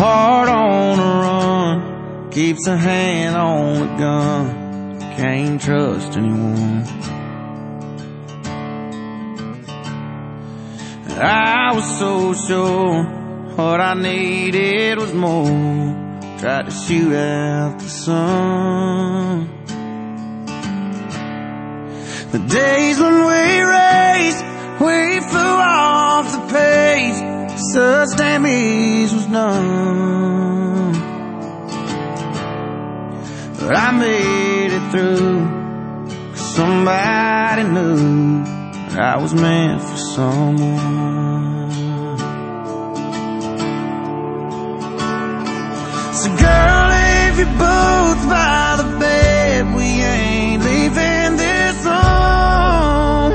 heart on the run, keeps a hand on the gun, can't trust anyone. I was so sure what I needed was more, tried to shoot out the sun. The days when we raced, we flew off the page, such damage was done. But I made it through, 'cause somebody knew that I was meant for someone. So girl, if your boots by the bed, we ain't leaving this home.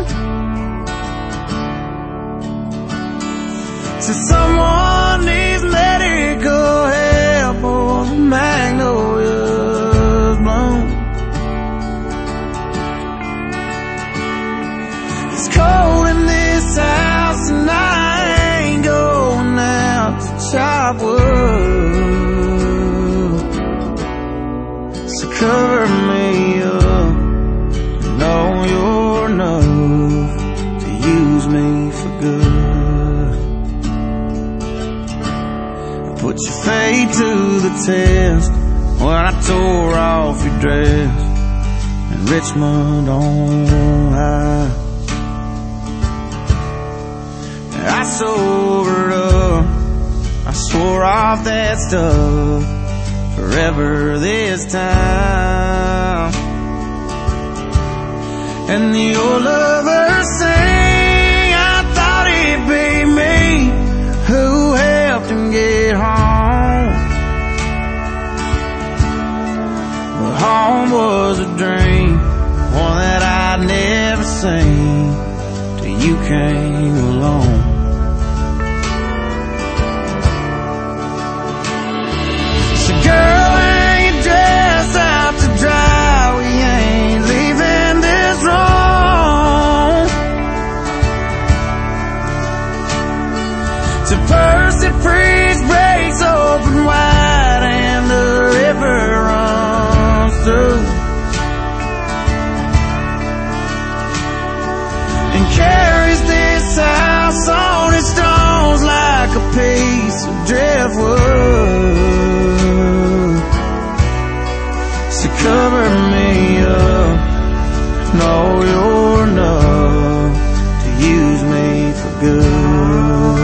So someone needs medical help or the magnolias bloom. It's cold in this house and I ain't going out to chop wood. So cover me up, know you're enough to use me for good. Put your fate to the test when I tore off your dress in Richmond on high. I sobered up, I swore off that stuff forever this time. And the old lover sang, I thought it'd be me who helped him get home. But home was a dream, one that I'd never seen till you came along. So girl, hang your dress out to dry, we ain't leaving this room. To Percy Priest breaks open wide and the river runs through, and carries this house on its stones like a piece of driftwood. So cover me up, know you're enough to use me for good.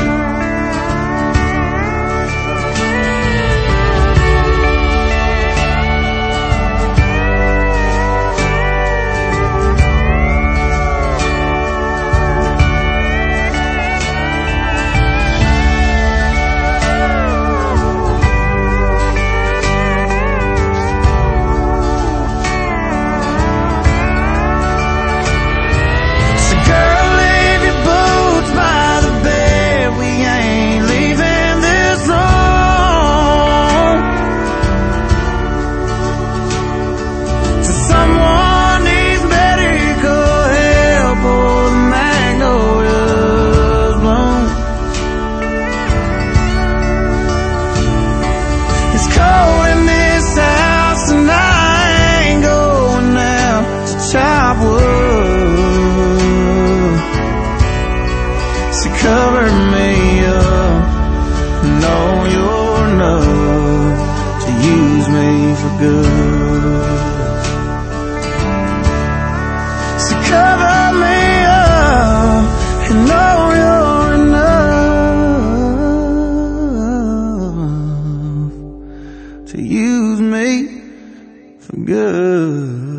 So cover me up, know you're enough to use me for good. So cover me up and know you're enough to use me for good.